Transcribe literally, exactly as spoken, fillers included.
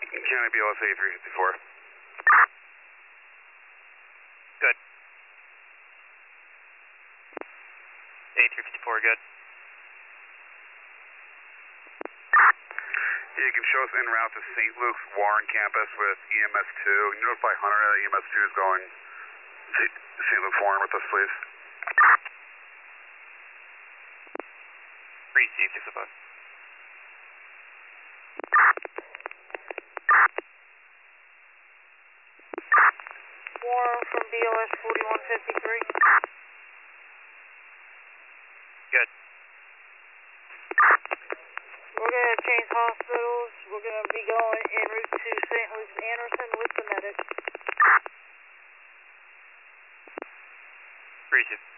County B L S eighty-three fifty-four. Good. eighty-three fifty-four, good. Yeah, you can show us en route to Saint Luke's Warren campus with E M S two. You notify Hunter that E M S two is going to Saint Luke's Warren with us, please. Received, six oh five. Warren from B L S forty-one fifty-three. Good. We're going to change hospitals. We're going to be going en route to Saint Luke's Anderson with the medic. Received.